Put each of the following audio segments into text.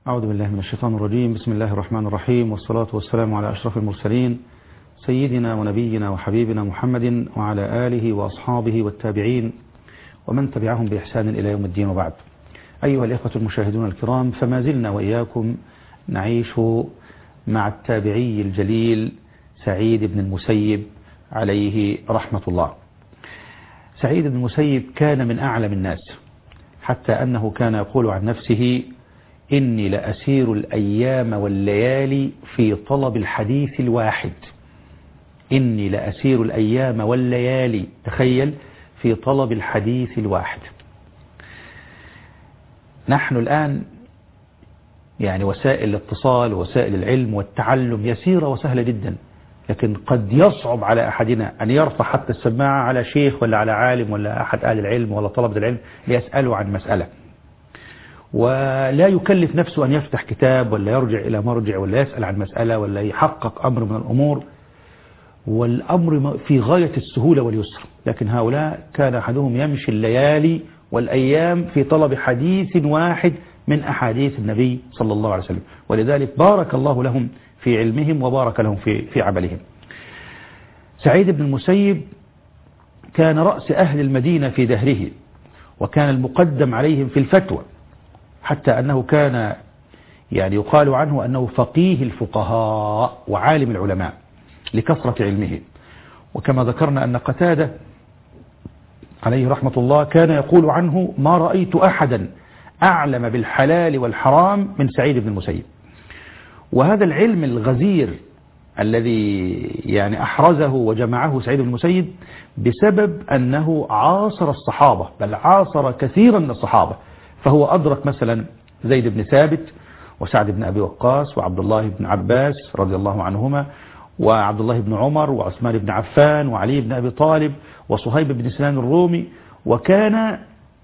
أعوذ بالله من الشيطان الرجيم. بسم الله الرحمن الرحيم، والصلاة والسلام على أشرف المرسلين سيدنا ونبينا وحبيبنا محمد وعلى آله وأصحابه والتابعين ومن تبعهم بإحسان إلى يوم الدين، وبعد. أيها الإخوة المشاهدون الكرام، فما زلنا وإياكم نعيش مع التابعي الجليل سعيد بن المسيب عليه رحمة الله. سعيد بن المسيب كان من أعلم الناس، حتى أنه كان يقول عن نفسه: إني لأسير الأيام والليالي في طلب الحديث الواحد. إني لأسير الأيام والليالي، تخيل، في طلب الحديث الواحد. نحن الآن يعني وسائل الاتصال ووسائل العلم والتعلم يسيرة وسهلة جدا، لكن قد يصعب على أحدنا أن يرفع حتى السماعة على شيخ ولا على عالم ولا أحد أهل العلم ولا طلبة العلم ليسأله عن مسألة، ولا يكلف نفسه أن يفتح كتاب ولا يرجع إلى مرجع ولا يسأل عن مسألة ولا يحقق أمر من الأمور، والأمر في غاية السهولة واليسر. لكن هؤلاء كان أحدهم يمشي الليالي والأيام في طلب حديث واحد من أحاديث النبي صلى الله عليه وسلم، ولذلك بارك الله لهم في علمهم وبارك لهم في عملهم. سعيد بن المسيب كان رأس أهل المدينة في دهره، وكان المقدم عليهم في الفتوى، حتى أنه كان يعني يقال عنه أنه فقيه الفقهاء وعالم العلماء لكثرة علمه. وكما ذكرنا أن قتادة عليه رحمة الله كان يقول عنه: ما رأيت أحدا أعلم بالحلال والحرام من سعيد بن المسيب. وهذا العلم الغزير الذي يعني أحرزه وجمعه سعيد بن المسيب بسبب أنه عاصر الصحابة، بل عاصر كثيرا من الصحابة، فهو أدرك مثلا زيد بن ثابت وسعد بن أبي وقاص وعبد الله بن عباس رضي الله عنهما وعبد الله بن عمر وعثمان بن عفان وعلي بن أبي طالب وصهيب بن سنان الرومي، وكان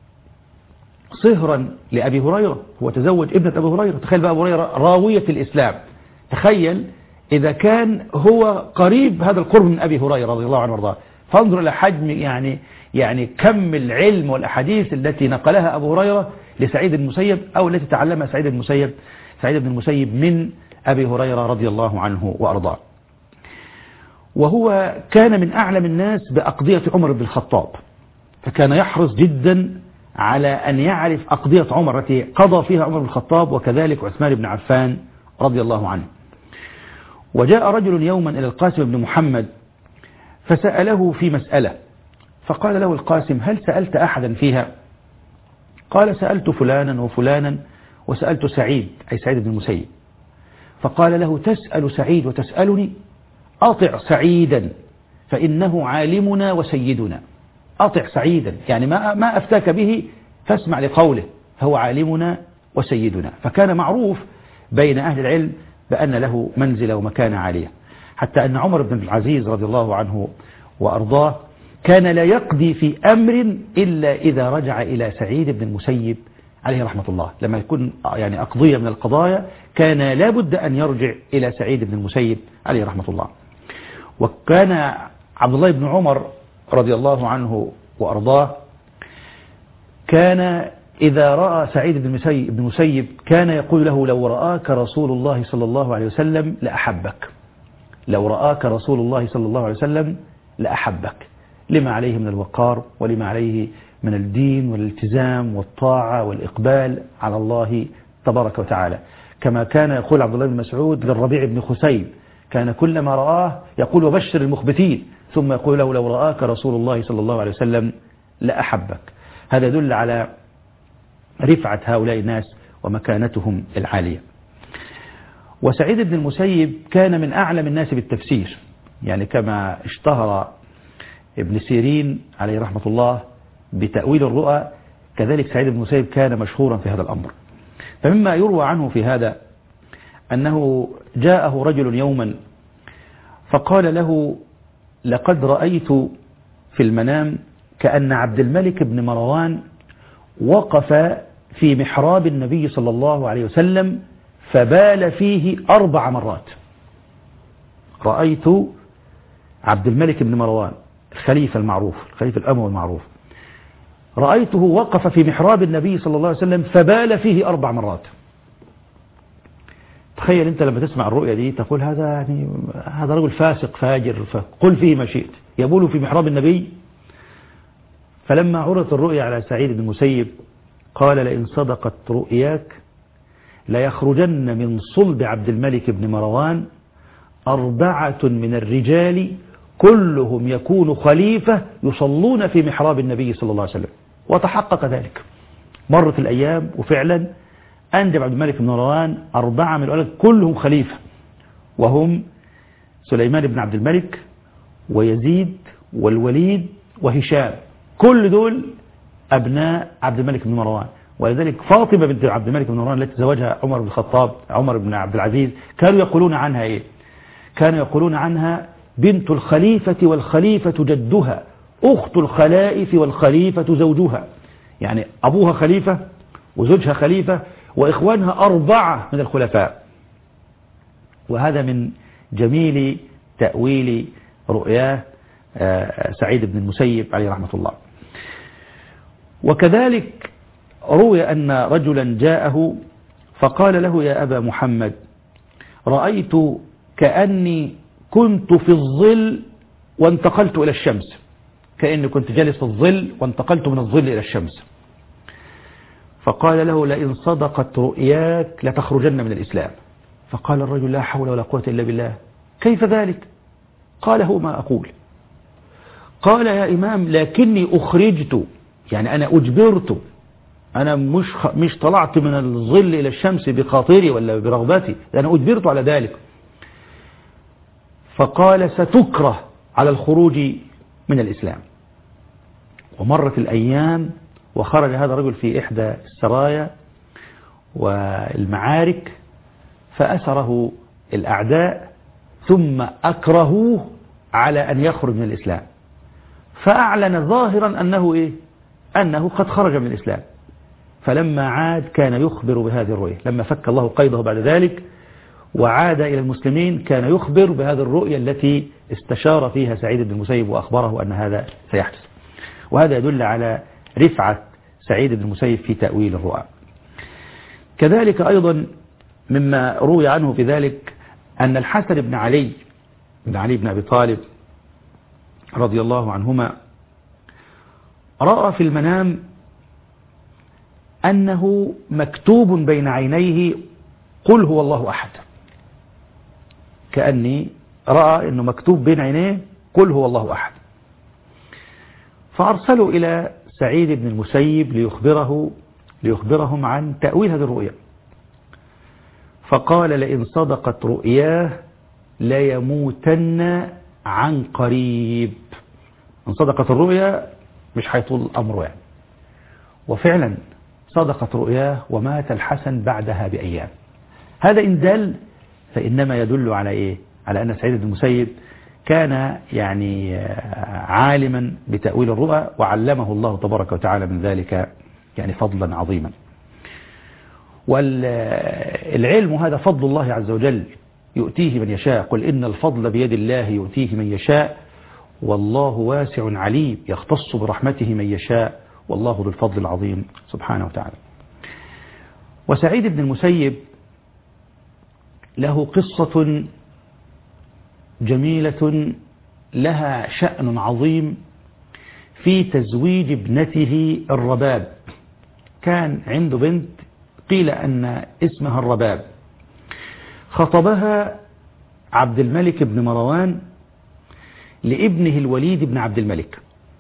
صهرا لأبي هريرة، هو تزوج ابنة أبي هريرة. تخيل بقى أبو هريرة راوية الإسلام، تخيل إذا كان هو قريب هذا القرب من أبي هريرة رضي الله عنه وارضاه، فانظر إلى حجم يعني كم العلم والأحاديث التي نقلها أبو هريرة لسعيد بن المسيب، أو التي تعلمها سعيد بن المسيب من أبي هريرة رضي الله عنه وأرضاه. وهو كان من أعلم الناس بأقضية عمر بن الخطاب، فكان يحرص جدا على أن يعرف أقضية عمر التي قضى فيها عمر بن الخطاب، وكذلك عثمان بن عفان رضي الله عنه. وجاء رجل يوما إلى القاسم بن محمد فسأله في مسألة، فقال له القاسم: هل سألت أحدا فيها؟ قال: سألت فلانا وفلانا وسألت سعيد، أي سعيد بن المسيب. فقال له: تسأل سعيد وتسألني؟ أطع سعيدا فإنه عالمنا وسيدنا. أطع سعيدا، يعني ما أفتاك به فاسمع لقوله، هو عالمنا وسيدنا. فكان معروف بين أهل العلم بأن له منزلة ومكانة عالية، حتى أن عمر بن العزيز رضي الله عنه وأرضاه كان لا يقضي في أمر إلا إذا رجع إلى سعيد بن المسيب عليه رحمة الله. لما يكون يعني أقضية من القضايا كان لا بد أن يرجع إلى سعيد بن المسيب عليه رحمة الله. وكان عبد الله بن عمر رضي الله عنه وأرضاه كان إذا رأى سعيد بن المسيب كان يقول له: لو رآك رسول الله صلى الله عليه وسلم لأحبك. لو رآك رسول الله صلى الله عليه وسلم لأحبك، لما عليه من الوقار ولما عليه من الدين والالتزام والطاعة والإقبال على الله تبارك وتعالى. كما كان يقول عبد الله بن مسعود للربيع بن خثيب، كان كلما رآه يقول: وبشر المخبتين، ثم يقول له: لو رآك رسول الله صلى الله عليه وسلم لأحبك. هذا يدل على رفعة هؤلاء الناس ومكانتهم العالية. وسعيد بن المسيب كان من أعلم الناس بالتفسير، يعني كما اشتهر ابن سيرين عليه رحمة الله بتأويل الرؤى، كذلك سعيد بن المسيب كان مشهورا في هذا الأمر. فمما يروى عنه في هذا أنه جاءه رجل يوما فقال له: لقد رأيت في المنام كأن عبد الملك بن مروان وقف في محراب النبي صلى الله عليه وسلم فبال فيه 4 مرات. رأيت عبد الملك بن مروان الخليفة المعروف، الخليفة الأموي المعروف، رأيته وقف في محراب النبي صلى الله عليه وسلم فبال فيه 4 مرات. تخيل أنت لما تسمع الرؤية دي تقول هذا رجل فاسق فاجر، فقل فيه ما شئت، يبول في محراب النبي. فلما عرضت الرؤيا على سعيد بن المسيب قال لئن صدقت رؤياك ليخرجن من صلب عبد الملك بن مروان 4 من الرجال كلهم يكون خليفة يصلون في محراب النبي صلى الله عليه وسلم. وتحقق ذلك. مرت الأيام وفعلا أنجب عبد الملك بن مروان 4 من الأولاد كلهم خليفة، وهم سليمان بن عبد الملك ويزيد والوليد وهشام، كل دول أبناء عبد الملك بن مروان. ولذلك فاطمة بنت عبد الملك بن مروان التي زوجها عمر بن الخطاب عمر بن عبد العزيز كانوا يقولون عنها إيه؟ كانوا يقولون عنها بنت الخليفة والخليفة جدها، أخت الخلائف والخليفة زوجها. يعني أبوها خليفة وزوجها خليفة وإخوانها 4 من الخلفاء. وهذا من جميل تأويل رؤياه سعيد بن المسيب عليه رحمة الله. وكذلك روي أن رجلا جاءه فقال له يا أبا محمد رأيت كأني كنت في الظل وانتقلت إلى الشمس، كأني كنت جالس في الظل وانتقلت من الظل إلى الشمس. فقال له لئن صدقت رؤياك لتخرجن من الإسلام. فقال الرجل لا حول ولا قوة إلا بالله، كيف ذلك؟ قال هو ما أقول. قال يا إمام لكني أخرجت، يعني أنا أجبرت، أنا مش طلعت من الظل إلى الشمس بخاطري ولا برغبتي، أنا أجبرت على ذلك. فقال ستكره على الخروج من الإسلام. ومرت الأيام وخرج هذا الرجل في إحدى السرايا والمعارك فأسره الأعداء ثم أكرهوه على أن يخرج من الإسلام، فأعلن ظاهرا أنه قد خرج من الإسلام. فلما عاد كان يخبر بهذه الرؤية، لما فك الله قيده بعد ذلك وعاد إلى المسلمين كان يخبر بهذه الرؤية التي استشار فيها سعيد بن المسيب وأخبره أن هذا سيحدث. وهذا يدل على رفعة سعيد بن المسيب في تأويل الرؤى. كذلك أيضا مما روي عنه في ذلك أن الحسن بن علي بن أبي طالب رضي الله عنهما رأى في المنام أنه مكتوب بين عينيه قل هو الله أحد، كأني رأى أنه مكتوب بين عينيه قل هو الله أحد. فأرسلوا إلى سعيد بن المسيب ليخبرهم عن تأويل هذه الرؤيا. فقال لئن صدقت رؤياه ليموتن عن قريب. إن صدقت الرؤيا مش هيطول أمره يعني. وفعلا صدقت رؤياه ومات الحسن بعدها بأيام. هذا إن دل فإنما يدل على إيه؟ على أن سعيد بن المسيب كان يعني عالما بتأويل الرؤى وعلمه الله تبارك وتعالى من ذلك يعني فضلا عظيما. والعلم هذا فضل الله عز وجل يؤتيه من يشاء، قل إن الفضل بيد الله يؤتيه من يشاء والله واسع عليم يختص برحمته من يشاء والله ذو الفضل العظيم سبحانه وتعالى. وسعيد بن المسيب له قصة جميلة لها شأن عظيم في تزويج ابنته الرباب. كان عنده بنت قيل أن اسمها الرباب، خطبها عبد الملك بن مروان لابنه الوليد بن عبد الملك،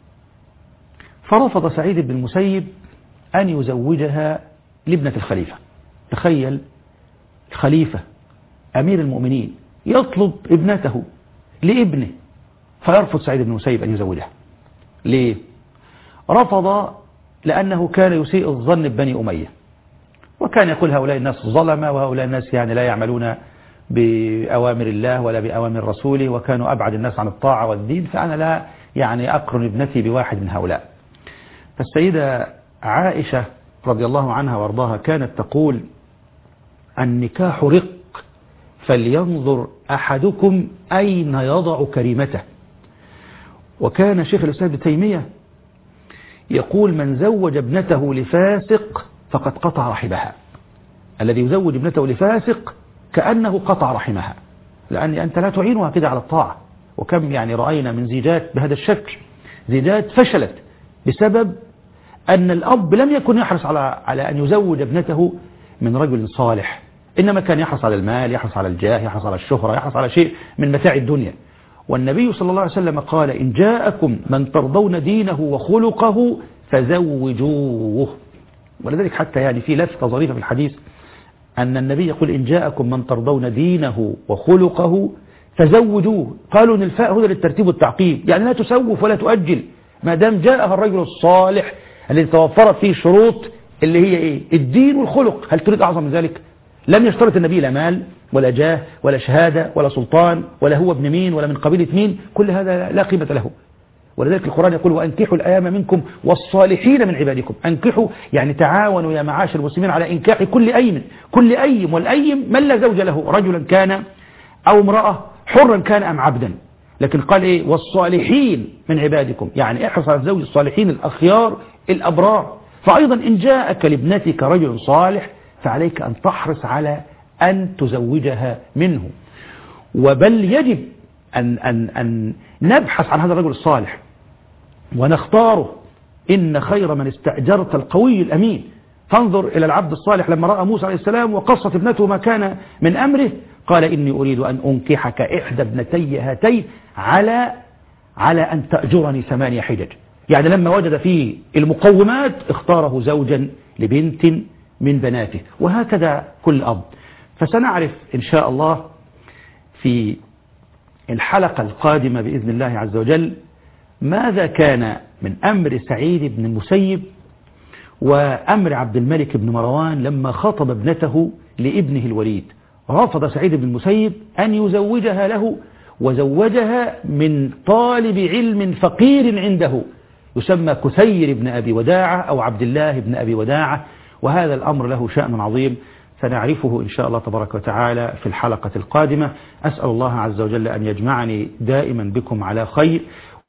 فرفض سعيد بن المسيب أن يزوجها لابنة الخليفة. تخيل الخليفة أمير المؤمنين يطلب ابنته لابنه، فيرفض سعيد بن المسيب أن يزوجها. ليه؟ رفض لأنه كان يسيء الظن ببني أمية، وكان يقول هؤلاء الناس ظلمة وهؤلاء الناس يعني لا يعملون بأوامر الله ولا بأوامر رسوله وكانوا أبعد الناس عن الطاعة والدين، فأنا لا يعني أقرن ابنتي بواحد من هؤلاء. فالسيدة عائشة رضي الله عنها وارضاها كانت تقول النكاح رق فلينظر أحدكم أين يضع كريمته. وكان شيخ الإسلام ابن تيمية يقول من زوج ابنته لفاسق فقد قطع رحمها. الذي يزوج ابنته لفاسق كأنه قطع رحمها، لأن أنت لا تعينها كده على الطاعة. وكم يعني رأينا من زيجات بهذا الشكل، زيجات فشلت بسبب أن الأب لم يكن يحرص على أن يزوج ابنته من رجل صالح، إنما كان يحرص على المال، يحرص على الجاه، يحرص على الشهرة، يحرص على شيء من متاع الدنيا. والنبي صلى الله عليه وسلم قال: إن جاءكم من ترضون دينه وخلقه فزوجوه. ولذلك حتى يعني في لفتة ظريفة في الحديث أن النبي يقول: إن جاءكم من ترضون دينه وخلقه فزوجوه. قالوا إن الفاء هنا للترتيب والتعقيب، يعني لا تسوف ولا تؤجل، ما دام جاءها الرجل الصالح الذي توفرت فيه شروط اللي هي إيه؟ الدين والخلق. هل تريد أعظم من ذلك؟ لم يشترط النبي لا مال ولا جاه ولا شهادة ولا سلطان ولا هو ابن مين ولا من قبيلة مين، كل هذا لا قيمة له. ولذلك القرآن يقول: وأنكحوا الأيام منكم والصالحين من عبادكم. أنكحوا يعني تعاونوا يا معاشر المسلمين على إنكاح كل أيم، كل أيم، والأيم من لا زوج له، رجلا كان أو امرأة، حرا كان أم عبدا. لكن قال إيه؟ والصالحين من عبادكم، يعني احرص على زوج الصالحين الأخيار الأبرار. فأيضا إن جاءك لابنتك رجل صالح فعليك أن تحرص على أن تزوجها منه، وبل يجب أن نبحث عن هذا الرجل الصالح ونختاره. إن خير من استأجرت القوي الأمين. فانظر إلى العبد الصالح لما رأى موسى عليه السلام وقصت ابنته ما كان من أمره، قال: إني أريد أن أنكحك إحدى ابنتي هاتين على أن تأجرني 8 حجج. يعني لما وجد فيه المقومات اختاره زوجا لبنت من بناته. وهكذا كل أب. فسنعرف إن شاء الله في الحلقة القادمة بإذن الله عز وجل ماذا كان من أمر سعيد بن المسيب وأمر عبد الملك بن مروان لما خطب ابنته لابنه الوليد. رفض سعيد بن المسيب أن يزوجها له، وزوجها من طالب علم فقير عنده يسمى كثير بن أبي وداعة أو عبد الله بن أبي وداعة. وهذا الأمر له شأن عظيم سنعرفه إن شاء الله تبارك وتعالى في الحلقة القادمة. أسأل الله عز وجل أن يجمعني دائما بكم على خير،